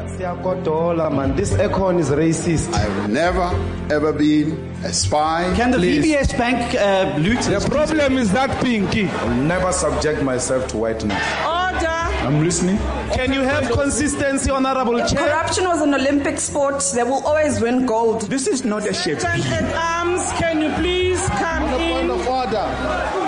Man, this Econ is racist. I've never, ever been a spy. Can the VBS Bank loot? The problem is that Pinky. I'll never subject myself to whiteness. Order. I'm listening. Can you have consistency, Honorable Chair? Corruption was an Olympic sport. They will always win gold. This is not a ship. At arms, can you please come in? Point of order.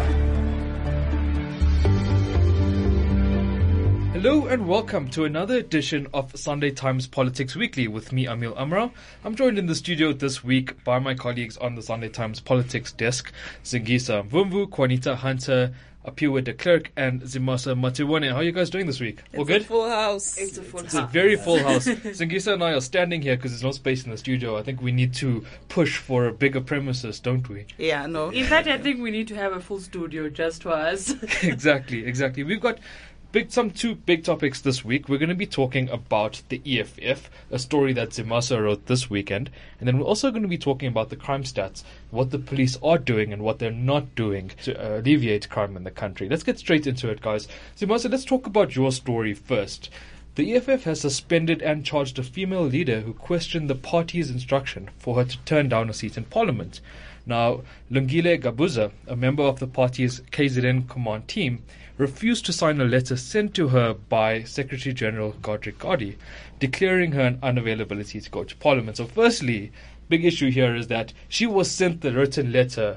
Hello and welcome to another edition of Sunday Times Politics Weekly with me, Amil Amrao. I'm joined in the studio this week by my colleagues on the Sunday Times Politics desk, Zingisa Mvumvu, Juanita Hunter, Apiwa de Klerk, and Zimasa Matiwane. How are you guys doing this week? All good? It's a full house. It's a very full house. Zingisa and I are standing here because there's no space in the studio. I think we need to push for a bigger premises, don't we? Yeah, no. In fact, I think we need to have a full studio just for us. Exactly. We've got two big topics this week. We're going to be talking about the EFF, a story that Zimasa wrote this weekend. And then we're also going to be talking about the crime stats, what the police are doing and what they're not doing to alleviate crime in the country. Let's get straight into it, guys. Zimasa, let's talk about your story first. The EFF has suspended and charged a female leader who questioned the party's instruction for her to turn down a seat in parliament. Now, Lungile Gabuza, a member of the party's KZN command team, refused to sign a letter sent to her by Secretary General Godric Gardie, declaring her an unavailability to go to Parliament. So firstly, big issue here is that she was sent the written letter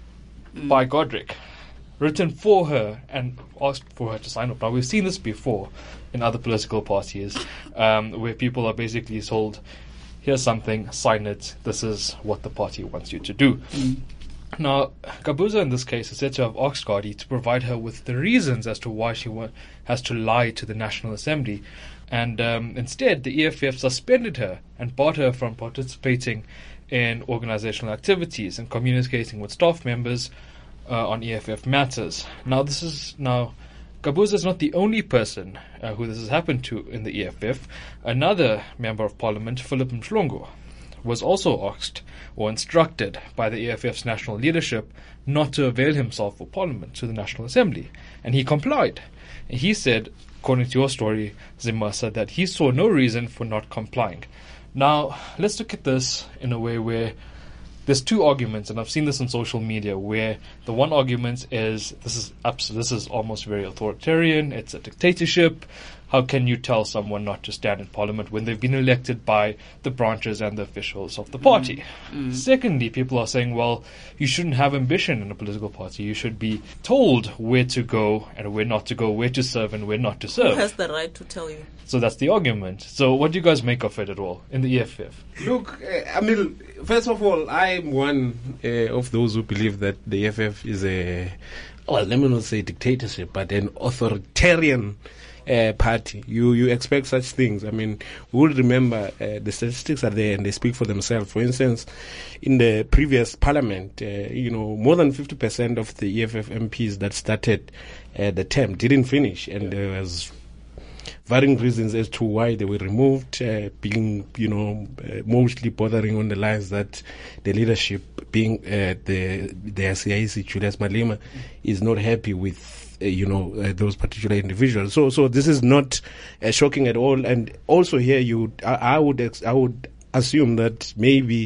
by Godric, written for her and asked for her to sign up. Now, we've seen this before in other political parties where people are basically told, here's something, sign it, this is what the party wants you to do. Now, Gabuza in this case is said to have asked Gardie to provide her with the reasons as to why she has to lie to the National Assembly. And instead, the EFF suspended her and barred her from participating in organizational activities and communicating with staff members on EFF matters. Now, Gabuza is not the only person who this has happened to in the EFF. Another member of parliament, Philip Mhlongo, was also asked or instructed by the EFF's national leadership not to avail himself for parliament to the National Assembly. And he complied. And he said, according to your story, Zimasa, that he saw no reason for not complying. Now, let's look at this in a way where there's two arguments, and I've seen this on social media, where the one argument is this is almost very authoritarian, it's a dictatorship. How can you tell someone not to stand in parliament when they've been elected by the branches and the officials of the party? Secondly, people are saying, well, you shouldn't have ambition in a political party. You should be told where to go and where not to go, where to serve and where not to serve. Who has the right to tell you? So that's the argument. So what do you guys make of it at all in the EFF? Look, first of all, I'm one of those who believe that the EFF is let me not say dictatorship, but an authoritarian party. You expect such things. We will remember the statistics are there and they speak for themselves. For instance, in the previous parliament, more than 50% of the EFF MPs that started the term didn't finish, and there was varying reasons as to why they were removed, being, mostly bothering on the lines that the leadership, being the CIC, Julius Malema, is not happy with those particular individuals. So this is not shocking at all. And also here, I would assume that maybe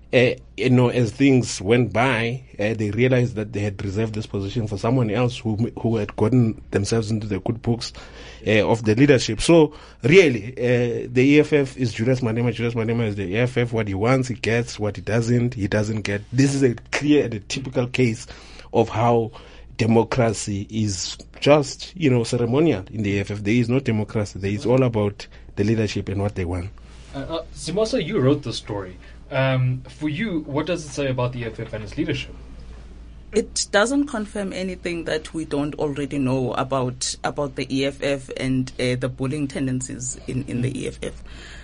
as things went by, they realized that they had reserved this position for someone else who had gotten themselves into the good books of the leadership. So really, the EFF is Julius Malema. Julius Malema is the EFF. What he wants, he gets. What he doesn't get. This is a clear and a typical case of how democracy is just, ceremonial in the EFF. There is no democracy. There is all about the leadership and what they want. Zimasa, you wrote the story. For you, what does it say about the EFF and its leadership? It doesn't confirm anything that we don't already know about the EFF and the bullying tendencies in the EFF.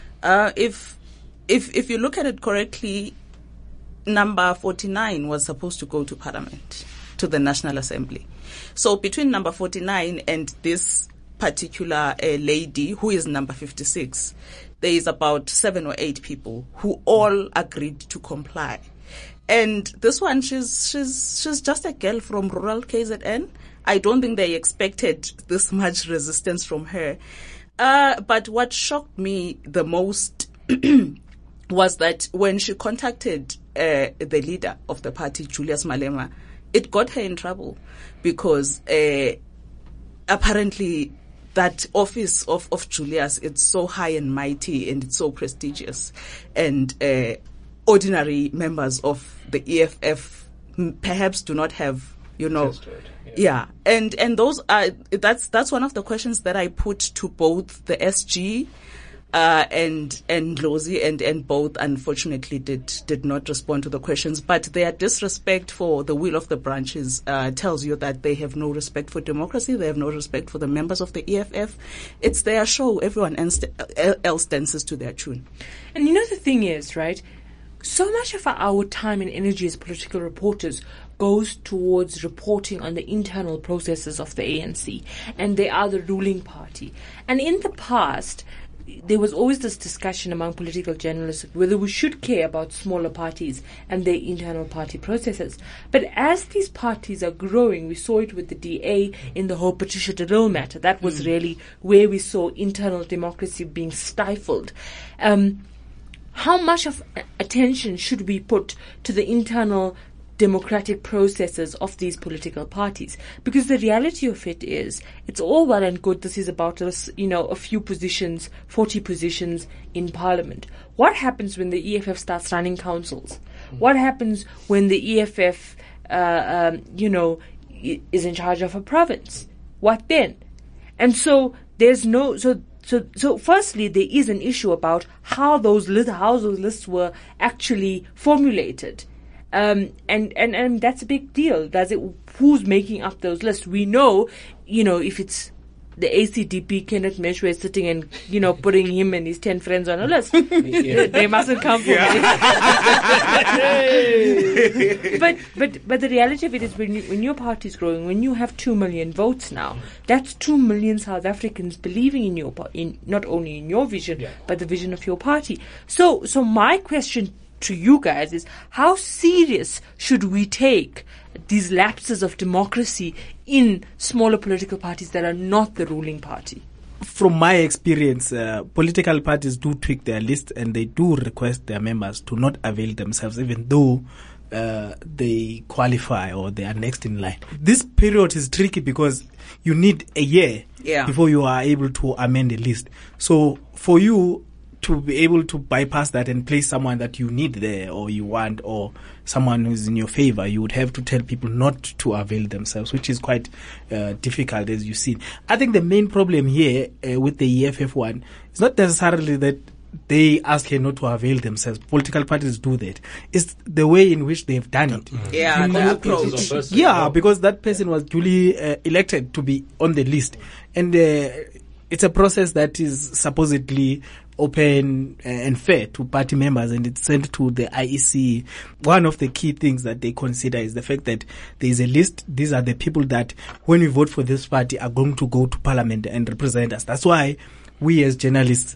If you look at it correctly, number 49 was supposed to go to Parliament, to the National Assembly. So between number 49 and this particular lady, who is number 56, there is about 7 or 8 people who all agreed to comply. And this one, she's just a girl from rural KZN. I don't think they expected this much resistance from her. But what shocked me the most was that when she contacted the leader of the party, Julius Malema, it got her in trouble because apparently that office of Julius, it's so high and mighty and it's so prestigious, and ordinary members of the EFF perhaps do not have, Yeah. And those are, that's one of the questions that I put to both the SG and Lozi, and both unfortunately did not respond to the questions. But their disrespect for the will of the branches tells you that they have no respect for democracy. They have no respect for the members of the EFF. It's their show. Everyone else dances to their tune. And the thing is, right? So much of our time and energy as political reporters goes towards reporting on the internal processes of the ANC, and they are the ruling party. And in the past, there was always this discussion among political journalists whether we should care about smaller parties and their internal party processes. But as these parties are growing, we saw it with the DA in the whole Patricia de Lille matter. That was really where we saw internal democracy being stifled. How much of attention should we put to the internal democratic processes of these political parties? Because the reality of it is, it's all well and good. This is about a few positions, 40 positions in Parliament. What happens when the EFF starts running councils? What happens when the EFF, is in charge of a province? What then? And so there's no So firstly, there is an issue about how those lists were actually formulated. And that's a big deal. Who's making up those lists? We know, if it's the ACDP, Kenneth Meshwe is sitting and, putting him and his 10 friends on a list. They mustn't come for me. But the reality of it is when your party is growing, when you have 2 million votes now, that's 2 million South Africans believing in your not only in your vision, but the vision of your party. So my question to you guys is, how serious should we take these lapses of democracy in smaller political parties that are not the ruling party? From my experience, political parties do tweak their list and they do request their members to not avail themselves, even though they qualify or they are next in line. This period is tricky because you need a year before you are able to amend a list. So for you to be able to bypass that and place someone that you need there or you want, or someone who's in your favor, you would have to tell people not to avail themselves, which is quite difficult, as you've seen. I think the main problem here with the EFF one is not necessarily that they ask her not to avail themselves. Political parties do that. It's the way in which they've done it. Yeah, the approach. Yeah, because that person was duly elected to be on the list. And it's a process that is supposedly open and fair to party members, and it's sent to the IEC. One of the key things that they consider is the fact that there is a list. These are the people that, when we vote for this party, are going to go to Parliament and represent us. That's why we as journalists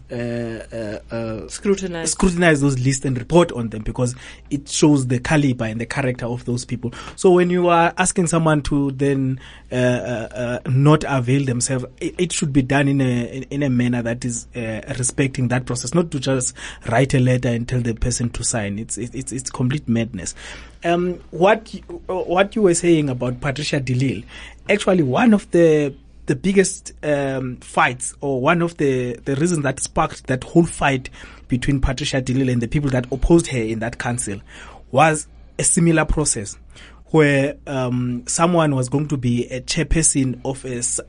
scrutinize those lists and report on them, because it shows the caliber and the character of those people. So when you are asking someone to then not avail themselves, it should be done in a manner that is respecting that process, not to just write a letter and tell the person to sign. It's complete madness. What you were saying about Patricia de Lille, actually one of the biggest fights, or one of the reasons that sparked that whole fight between Patricia de Lille and the people that opposed her in that council, was a similar process where someone was going to be a chairperson of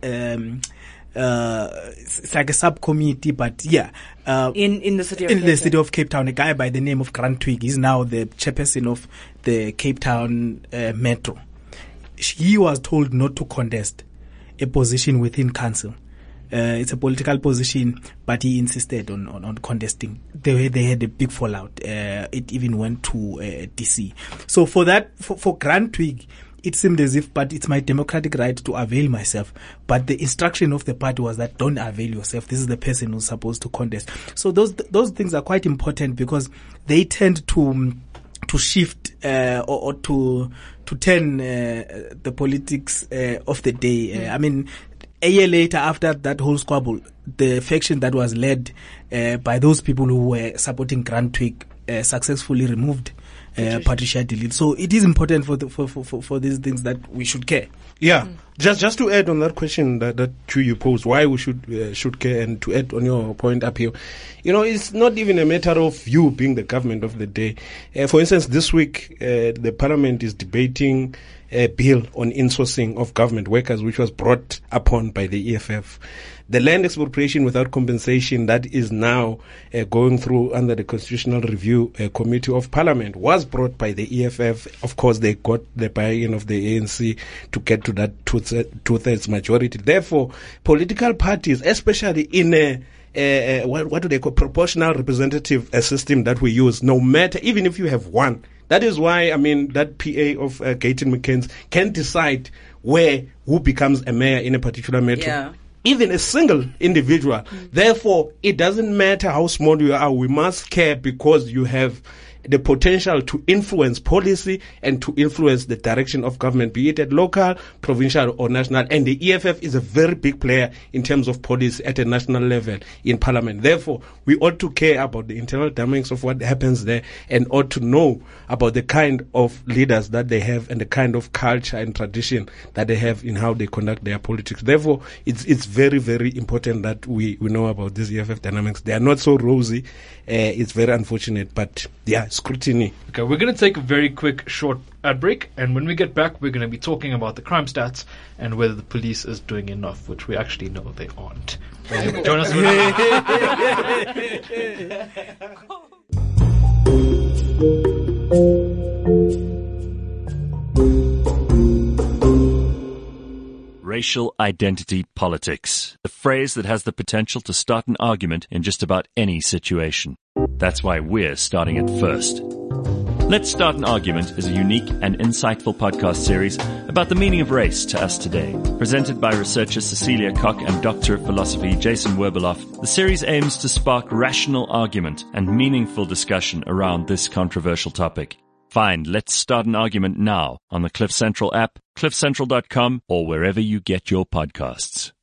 it's like a subcommittee, but in the city of Cape Town, a guy by the name of Grant Twigg is now the chairperson of the Cape Town Metro. He was told not to contest a position within council. It's a political position, but he insisted on contesting. They had a big fallout. It even went to DC. So for Grant Twigg, it seemed as if, but it's my democratic right to avail myself. But the instruction of the party was that don't avail yourself. This is the person who's supposed to contest. So those things are quite important, because they tend to shift or to turn the politics of the day. I mean, a year later, after that whole squabble, the faction that was led by those people who were supporting Grant Twigg successfully removed Patricia de Lille. So it is important for these things that we should care. Yeah, just to add on that question that you posed, why we should care, and to add on your point up here, it's not even a matter of you being the government of the day. For instance, this week the Parliament is debating a bill on insourcing of government workers, which was brought upon by the EFF. The land expropriation without compensation that is now going through under the Constitutional Review Committee of Parliament was brought by the EFF. Of course, they got the buy-in of the ANC to get to that two-thirds majority. Therefore, political parties, especially in a what do they call proportional representative system that we use, no matter, even if you have one. That is why, that PA of Gayton McKenzie can decide who becomes a mayor in a particular metro. Yeah. Even a single individual. Therefore, it doesn't matter how small you are, we must care because you have the potential to influence policy and to influence the direction of government, be it at local, provincial or national. And the EFF is a very big player in terms of policy at a national level in Parliament. Therefore, we ought to care about the internal dynamics of what happens there and ought to know about the kind of leaders that they have and the kind of culture and tradition that they have in how they conduct their politics. Therefore, it's very, very important that we know about these EFF dynamics. They are not so rosy. It's very unfortunate, but yeah, scrutiny. Okay, we're going to take a very quick, short ad break, and when we get back, we're going to be talking about the crime stats and whether the police is doing enough, which we actually know they aren't. Join us. Racial identity politics, a phrase that has the potential to start an argument in just about any situation. That's why we're starting it first. Let's Start an Argument is a unique and insightful podcast series about the meaning of race to us today. Presented by researcher Cecilia Koch and Doctor of Philosophy Jason Werbeloff, the series aims to spark rational argument and meaningful discussion around this controversial topic. Find Let's Start an Argument now on the Cliff Central app, cliffcentral.com, or wherever you get your podcasts.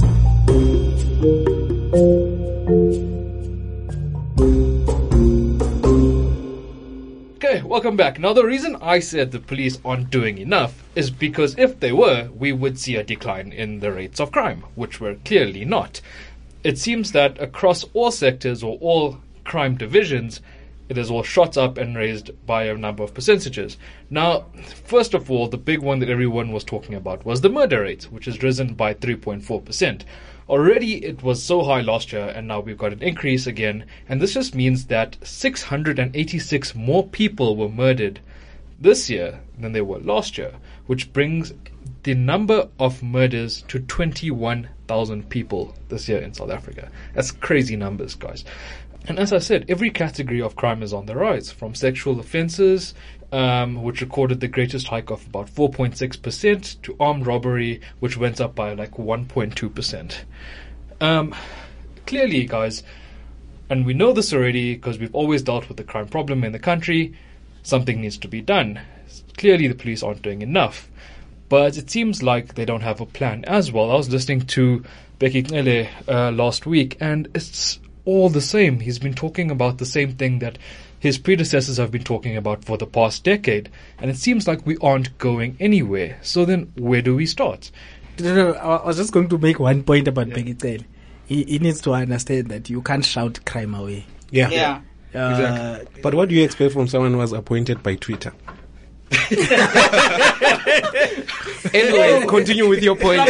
Okay, welcome back. Now, the reason I said the police aren't doing enough is because if they were, we would see a decline in the rates of crime, which we're clearly not. It seems that across all sectors or all crime divisions, it has all shot up and raised by a number of percentages. Now, first of all, the big one that everyone was talking about was the murder rate, which has risen by 3.4%. Already it was so high last year, and now we've got an increase again, and this just means that 686 more people were murdered this year than they were last year, which brings the number of murders to 21,000 people this year in South Africa. That's crazy numbers, guys. And as I said, every category of crime is on the rise, from sexual offences, which recorded the greatest hike of about 4.6%, to armed robbery, which went up by like 1.2%. Clearly, guys, and we know this already because we've always dealt with the crime problem in the country, something needs to be done. Clearly, the police aren't doing enough. But it seems like they don't have a plan as well. I was listening to Bheki Cele last week, and it's all the same. He's been talking about the same thing that his predecessors have been talking about for the past decade, and it seems like we aren't going anywhere. So then, where do we start? No, I was just going to make one point about Bheki Cele. He needs to understand that you can't shout crime away. Yeah. Exactly. But what do you expect from someone who was appointed by Twitter? Anyway, continue with your point.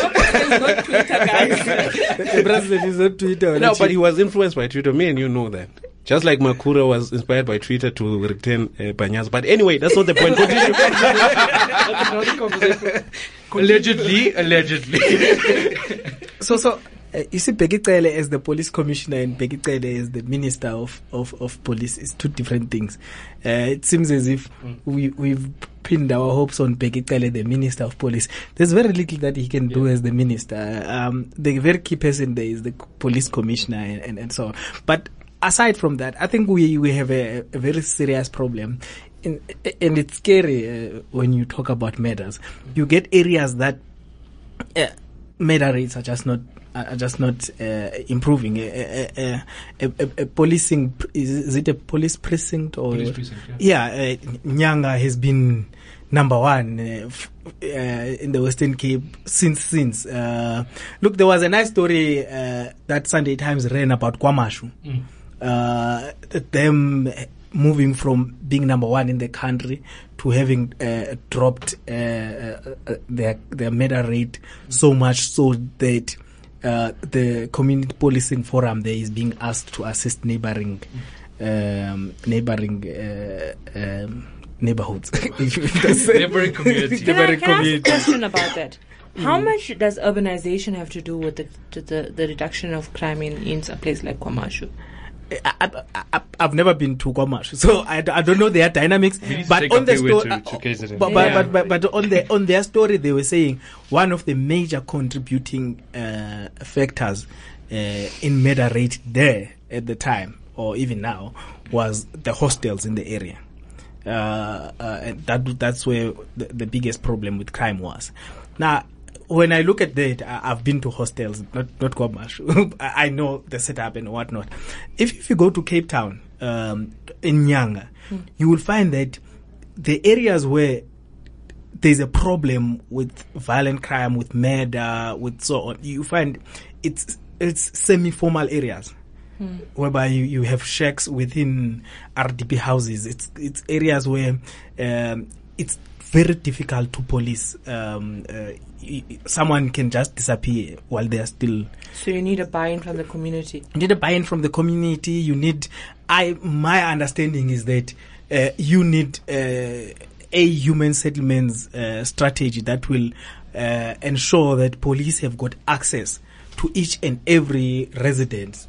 The president is not Twitter. No, but he was influenced by Twitter. Me and you know that. Just like Makura was inspired by Twitter to return Banyas. But anyway, that's not the point. Continue. Allegedly. So you see, Bheki Cele as the police commissioner and Bheki Cele as the minister of police is two different things. It seems as if we've pinned our hopes on Bheki Cele, the minister of police. There's very little that he can do as the minister. The very key person there is the police commissioner and so on. But aside from that, I think we have a very serious problem. And it's scary when you talk about murders. You get areas that murder rates are just not are just not improving. A policing, is it a police precinct or? Police precinct, yeah. Nyanga has been number one in the Western Cape since. Look, there was a nice story that Sunday Times ran about KwaMashu. Them moving from being number one in the country to having dropped their murder rate so much so that the community policing forum there is being asked to assist neighboring neighborhoods. Neighboring community. Can I ask a question about that? How much does urbanization have to do with the reduction of crime in a place like KwaMashu? I've never been to KwaMashu, so I don't know their dynamics. But on the story, but on their story, they were saying one of the major contributing factors in murder rate there at the time, or even now, was the hostels in the area. And that's where the biggest problem with crime was. Now, when I look at that, I've been to hostels, not KwaMashu. I know the setup and whatnot. If you go to Cape Town, in Nyanga, you will find that the areas where there's a problem with violent crime, with murder, with so on, you find it's semi-formal areas. Whereby you have shacks within RDP houses. It's areas where it's very difficult to police. Someone can just disappear while they are still. So you need a buy-in from the community. You need a buy-in from the community. You need. My understanding is that you need a human settlements strategy that will ensure that police have got access to each and every resident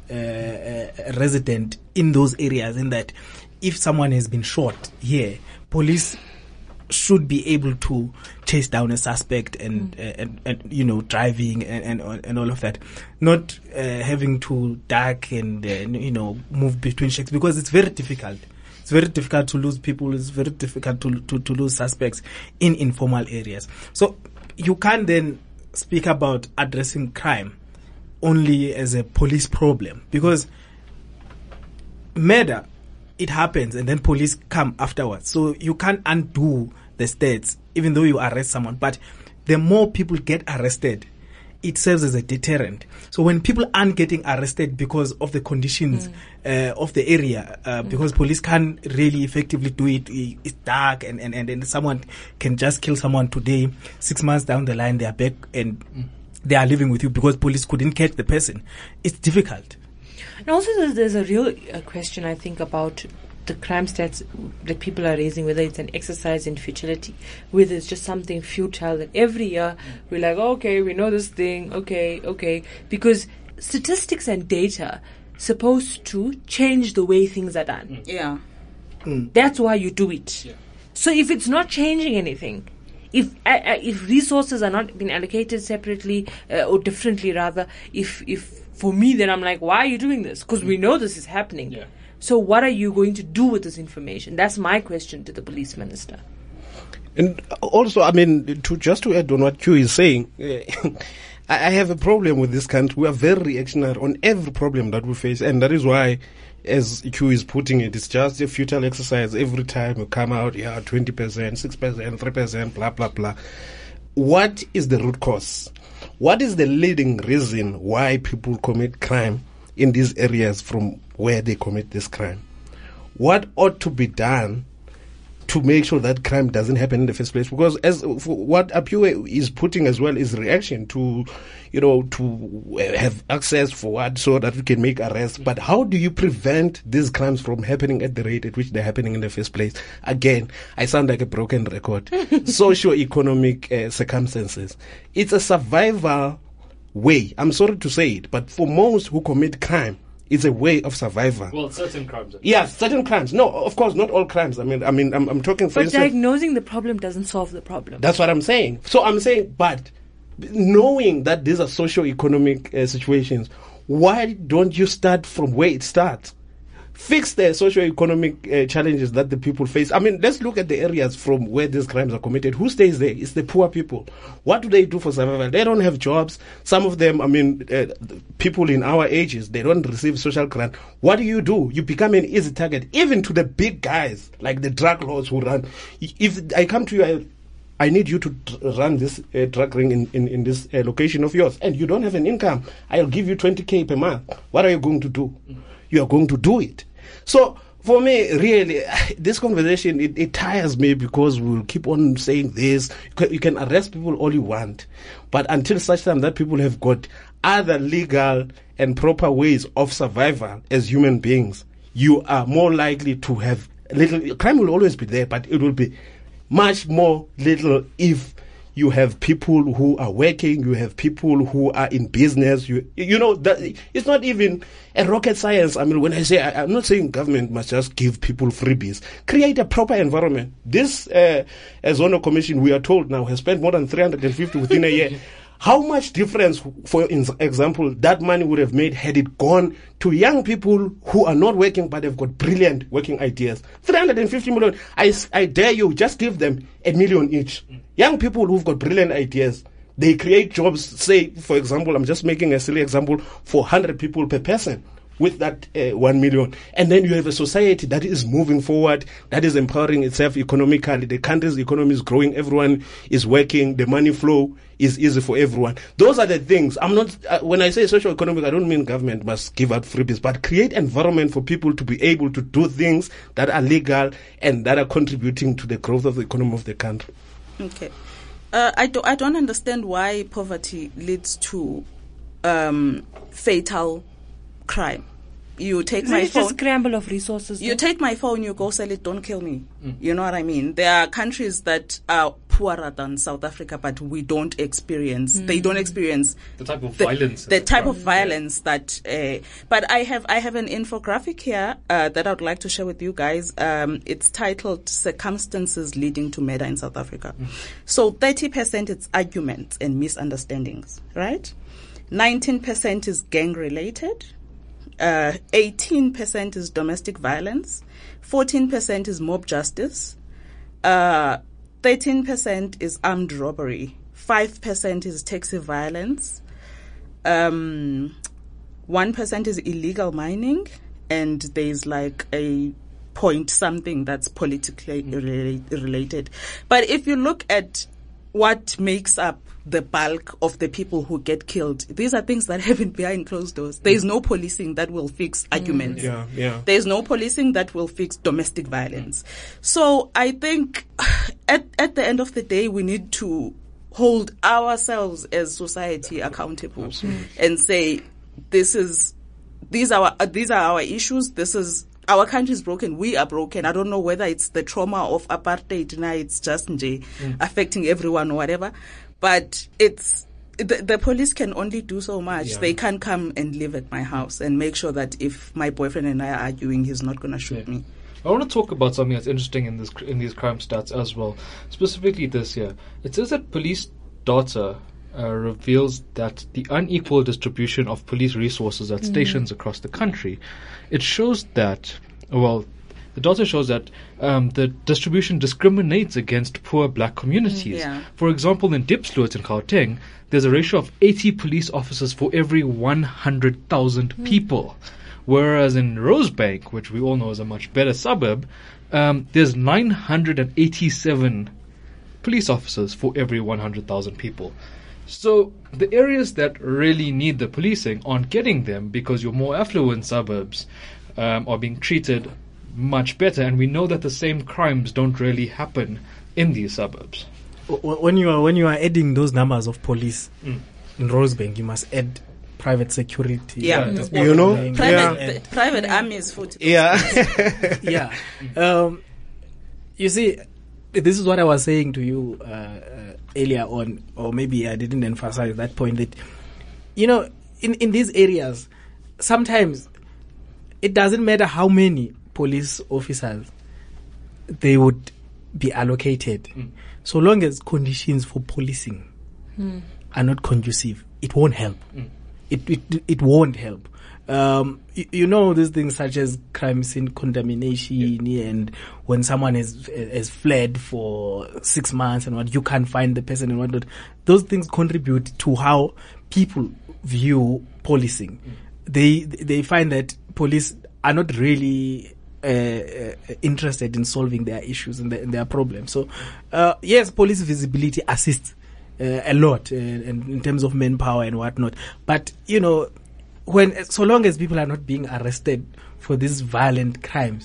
in those areas, in that if someone has been shot here, police should be able to chase down a suspect and driving and all of that, not having to duck and move between shacks, because it's very difficult. It's very difficult to lose people. It's very difficult to lose suspects in informal areas. So you can't then speak about addressing crime only as a police problem, because murder, it happens and then police come afterwards. So you can't undo the stats even though you arrest someone. But the more people get arrested, it serves as a deterrent. So when people aren't getting arrested because of the conditions of the area, because police can't really effectively do it, it's dark and someone can just kill someone today, 6 months down the line they are back and they are living with you because police couldn't catch the person. It's difficult. And also there's a real question, I think, about the crime stats that people are raising, whether it's an exercise in futility, whether it's just something futile that every year we're like, okay, we know this thing, okay, because statistics and data supposed to change the way things are done. Yeah. That's why you do it. Yeah. So if it's not changing anything, if resources are not being allocated separately or differently rather, if for me, then I'm like, why are you doing this? Because we know this is happening. Yeah. So what are you going to do with this information? That's my question to the police minister. And also, I mean, to add on what Q is saying, I have a problem with this country. We are very reactionary on every problem that we face, and that is why, as Q is putting it, it's just a futile exercise every time we come out, 20%, 6%, 3%, blah, blah, blah. What is the root cause? What is the leading reason why people commit crime in these areas from where they commit this crime? What ought to be done to make sure that crime doesn't happen in the first place? Because as what Aphiwe is putting as well is reaction to, to have access for what, so that we can make arrests. But how do you prevent these crimes from happening at the rate at which they're happening in the first place? Again, I sound like a broken record. Socio-economic circumstances. It's a survival way. I'm sorry to say it, but for most who commit crime, it's a way of survival. Well, certain crimes. Yeah, certain crimes. No, of course, not all crimes. I mean, I'm talking for instance. But diagnosing the problem doesn't solve the problem. That's what I'm saying. So I'm saying, but knowing that these are socio-economic situations, why don't you start from where it starts? fix the socio-economic challenges that the people face. I mean, let's look at the areas from where these crimes are committed. Who stays there? It's the poor people. What do they do for survival? They don't have jobs. Some of them, I mean, people in our ages, they don't receive social grant. What do? You become an easy target, even to the big guys, like the drug lords who run. If I come to you, I need you to run this drug ring in this location of yours, and you don't have an income. I'll give you 20K per month. What are you going to do? You are going to do it. So for me, really, this conversation, it tires me, because we'll keep on saying this. You can arrest people all you want, but until such time that people have got other legal and proper ways of survival as human beings, you are more likely to have little. Crime will always be there, but it will be much more little if you have people who are working, you have people who are in business. You know that it's not even a rocket science. I mean, when I say, I'm not saying government must just give people freebies. Create a proper environment. This Zono Commission, we are told now, has spent more than 350 within a year. How much difference, for example, that money would have made had it gone to young people who are not working but have got brilliant working ideas? 350 million. I dare you, just give them $1 million each. Young people who've got brilliant ideas, they create jobs, say, for example, I'm just making a silly example, for 100 people per person. With that 1 million. And then you have a society that is moving forward, that is empowering itself economically. The country's economy is growing, everyone is working, the money flow is easy for everyone. Those are the things. I'm not, when I say socio-economic, I don't mean government must give out freebies, but create environment for people to be able to do things that are legal and that are contributing to the growth of the economy of the country. Okay. I don't understand why poverty leads to fatal crime. You take my phone. It's a scramble of resources. You take my phone, you go sell it, don't kill me. You know what I mean? There are countries that are poorer than South Africa, but we don't experience, they don't experience the type of violence. The type of violence that, but I have an infographic here, that I would like to share with you guys. It's titled Circumstances Leading to Murder in South Africa. So 30% it's arguments and misunderstandings, right? 19% is gang related. 18% is domestic violence, 14% is mob justice, 13% is armed robbery, 5% is taxi violence, 1% is illegal mining, and there's like a point something that's politically related. But if you look at what makes up the bulk of the people who get killed, these are things that happen behind closed doors. There is no policing that will fix arguments. There is no policing that will fix domestic violence. So I think at the end of the day, we need to hold ourselves as society accountable. And say, these are our issues. Our country is broken. We are broken. I don't know whether it's the trauma of apartheid. Now it's just affecting everyone or whatever. But it's the police can only do so much. They can't come and live at my house and make sure that if my boyfriend and I are arguing, he's not going to shoot me. I want to talk about something that's interesting in these crime stats as well. Specifically this year, it says that police data reveals that the unequal distribution of police resources at stations across the country. It shows that, the data shows that the distribution discriminates against poor black communities. For example, in Diepsloot in Gauteng, there's a ratio of 80 police officers for every 100,000 people. Whereas in Rosebank, which we all know is a much better suburb, there's 987 police officers for every 100,000 people. So the areas that really need the policing aren't getting them because your more affluent suburbs are being treated much better, and we know that the same crimes don't really happen in these suburbs. When you are adding those numbers of police in Rosebank, you must add private security. Private armies for you see, this is what I was saying to you earlier on, or maybe I didn't emphasize that point, that in these areas sometimes it doesn't matter how many police officers they would be allocated, so long as conditions for policing are not conducive, it won't help. It won't help. You know, these things such as crime scene contamination, and when someone has fled for 6 months and what, you can't find the person and whatnot. Those things contribute to how people view policing. They find that police are not really interested in solving their issues and their problems. So, yes, police visibility assists a lot in terms of manpower and whatnot. But, you know, so long as people are not being arrested for these violent crimes,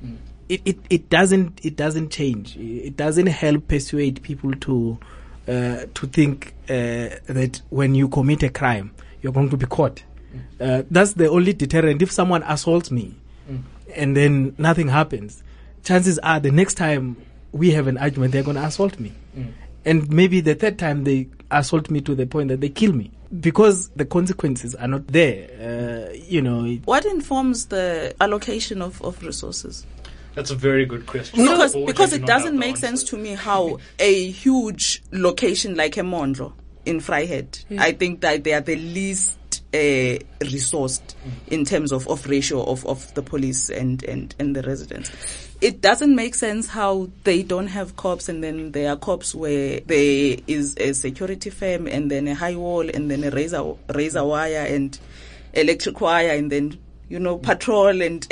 it doesn't change. It doesn't help persuade people to think that when you commit a crime, you're going to be caught. That's the only deterrent. If someone assaults me and then nothing happens, chances are the next time we have an argument, they're going to assault me. And maybe the third time they assault me to the point that they kill me, because the consequences are not there. You know. What informs the allocation of resources? That's a very good question. Because it doesn't make sense to me how a huge location like a Mondro in Vryheid, I think that they are the least resourced in terms of ratio of the police and the residents. It doesn't make sense how they don't have cops, and then there are cops where there is a security firm and then a high wall and then a razor wire and electric wire and then, you know, patrol and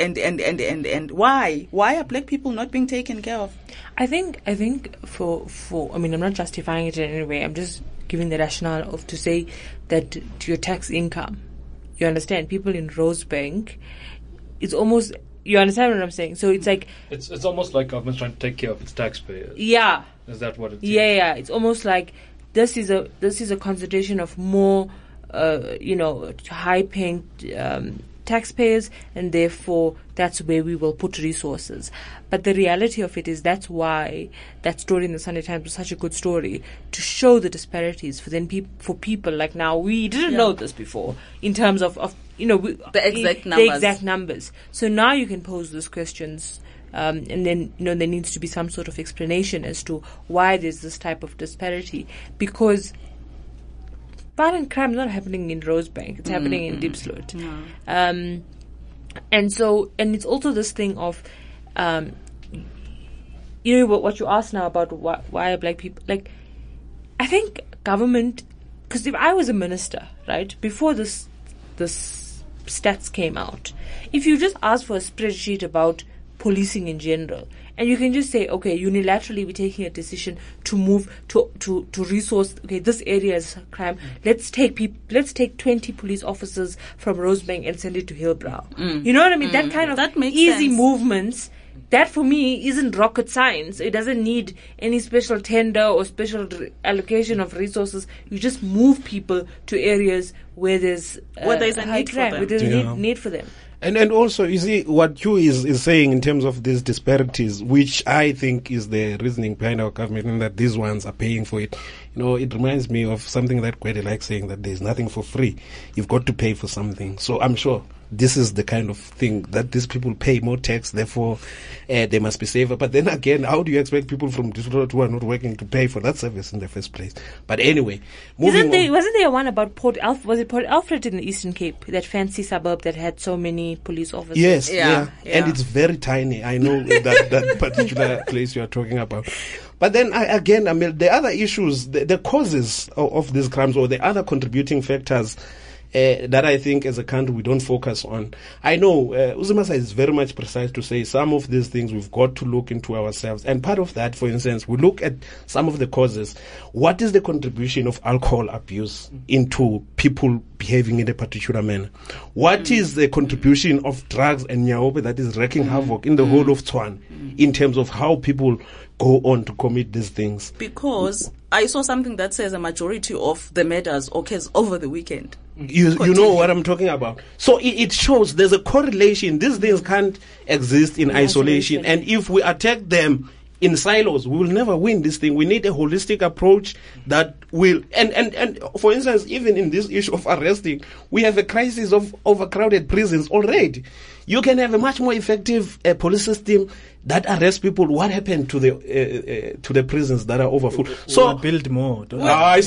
why are black people not being taken care of? I think for I mean, I'm not justifying it in any way. I'm just giving the rationale to say that to your tax income, you understand, people in Rosebank, it's almost, you understand what I'm saying? So it's like it's almost like government's trying to take care of its taxpayers. Yeah. Is that what it is? Yeah. It's almost like this is a concentration of more high paying taxpayers, and therefore that's where we will put resources. But the reality of it is that's why that story in the Sunday Times was such a good story, to show the disparities for people like now. We didn't know this before in terms of the exact numbers. So now you can pose those questions, and then there needs to be some sort of explanation as to why there's this type of disparity, because violent crime is not happening in Rosebank; it's happening in Diepsloot. And it's also this thing of, what you asked now about why are black people, like, I think government, because if I was a minister, right, before this stats came out, if you just asked for a spreadsheet about policing in general, and you can just say, okay, unilaterally we're taking a decision to move to resource, okay, this area is crime. Let's take 20 police officers from Rosebank and send it to Hillbrow. You know what I mean? That kind of that makes easy sense. Movements. That for me isn't rocket science. It doesn't need any special tender or special allocation of resources. You just move people to areas where there's a need for them. Where there's need for them. And also, you see, what you is saying in terms of these disparities, which I think is the reasoning behind our government, and that these ones are paying for it. You know, it reminds me of something that Kwede likes saying, that there's nothing for free. You've got to pay for something. So I'm sure this is the kind of thing that these people pay more tax, therefore they must be safer. But then again, how do you expect people from Diepsloot who are not working to pay for that service in the first place? But anyway, wasn't there one about Port Alfred? Was it Port Alfred in the Eastern Cape, that fancy suburb that had so many police officers? Yes, yeah. And it's very tiny. I know that particular place you are talking about. But then the other issues, the causes of these crimes, or the other contributing factors that I think as a country we don't focus on. I know Uzumasa is very much precise to say some of these things we've got to look into ourselves. And part of that, for instance, we look at some of the causes. What is the contribution of alcohol abuse into people behaving in a particular manner? What is the contribution of drugs and nyaope that is wreaking havoc in the whole of Tshwane in terms of how people go on to commit these things? Because I saw something that says a majority of the murders occurs over the weekend. You know what I'm talking about. So it shows there's a correlation. These things can't exist in isolation. And if we attack them in silos, we will never win this thing. We need a holistic approach that will, and for instance, even in this issue of arresting, we have a crisis of overcrowded prisons already. You can have a much more effective police system that arrests people. What happened to the prisons that are overfull? So build more. With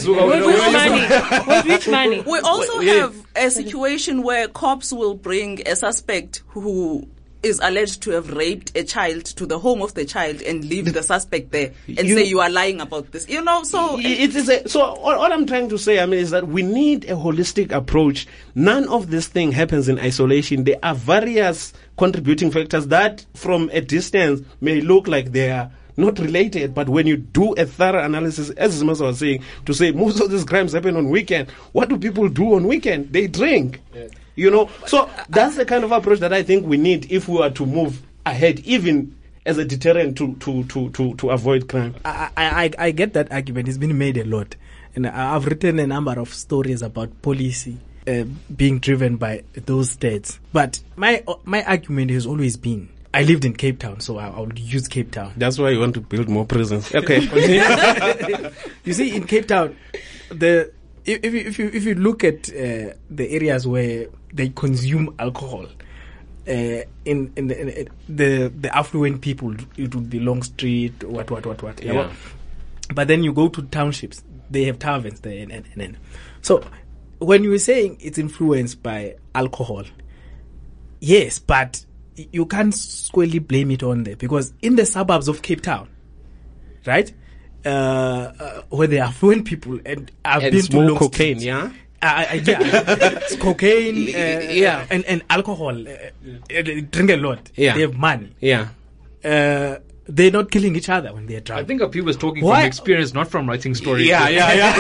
which money? We also have a situation where cops will bring a suspect who is alleged to have raped a child to the home of the child and leave the suspect there and say you are lying about this. So it is all I'm trying to say, is that we need a holistic approach. None of this thing happens in isolation. There are various contributing factors that from a distance may look like they are not related, but when you do a thorough analysis, as Zimasa was saying, to say most of these crimes happen on weekend, what do people do on weekend? They drink. Yeah. So that's the kind of approach that I think we need if we are to move ahead, even as a deterrent to avoid crime. I get that argument. It's been made a lot. And I've written a number of stories about policy being driven by those states. But my argument has always been, I lived in Cape Town, so I would use Cape Town. That's why you want to build more prisons. Okay. You see, in Cape Town, if you look at the areas where they consume alcohol, in the affluent people, it would be Long Street, what. Yeah. But then you go to townships, they have taverns there, and so when you were saying it's influenced by alcohol, yes, but you can't squarely blame it on there, because in the suburbs of Cape Town, right, where they are affluent people and I've been to Long cocaine, Street, yeah. It's cocaine, and alcohol. They drink a lot. Yeah. They have money. Yeah. They're not killing each other when they're drunk. I think Api was talking from experience, not from writing stories. Yeah.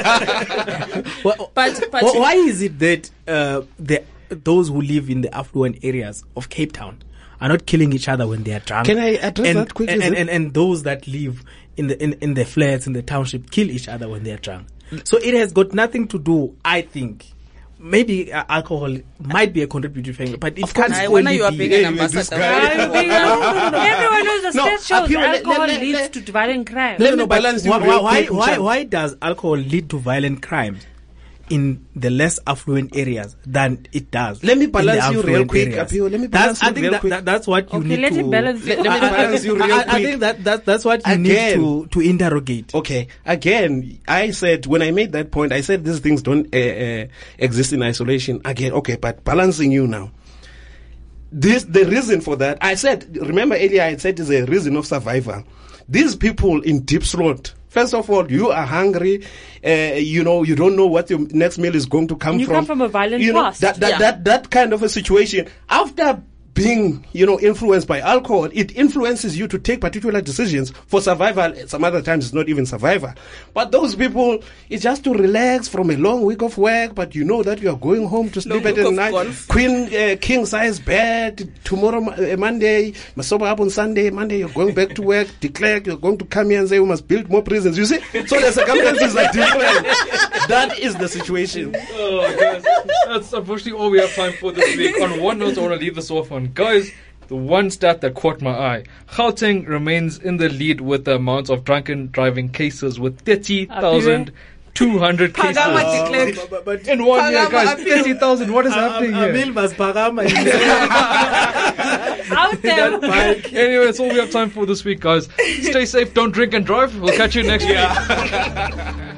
But why is it that those who live in the affluent areas of Cape Town are not killing each other when they are drunk? Can I address that quickly? And those that live in the flats in the township kill each other when they are drunk. So it has got nothing to do, I think. Maybe alcohol might be a contributing factor, but it can't when you are being an ambassador. Everyone knows the state shows alcohol leads to violent crime. Why does alcohol lead to violent crimes in the less affluent areas than it does? Let me balance you real quick, Apio. Let me balance you real quick. That's what you need let to... me balance you real quick. I think that's what you need to interrogate. Okay. Again, I said, when I made that point, I said these things don't exist in isolation. Again, okay, but balancing you now. The reason for that, I said, remember earlier I said is a reason of survival. These people in deep throat, first of all, you are hungry. You don't know what your next meal is going to come from. You come from a violent past. That kind of a situation. After being, influenced by alcohol, it influences you to take particular decisions for survival. Some other times it's not even survival. But those people, it's just to relax from a long week of work, but you know that you are going home to sleep at night. Golf. King size bed, tomorrow, Monday, Masoba up on Sunday, Monday you're going back to work, declare you're going to come here and say we must build more prisons. You see? So the circumstances are different. That is the situation. Oh, guys, that's unfortunately all we have time for this week. On one note, I want to leave this off on. Guys, the one stat that caught my eye. Gauteng remains in the lead with the amount of drunken driving cases with 30,200 cases. But in 1 year, guys, 30,000. What is happening here? Emil must Anyway, that's all we have time for this week, guys. Stay safe, don't drink and drive. We'll catch you next week.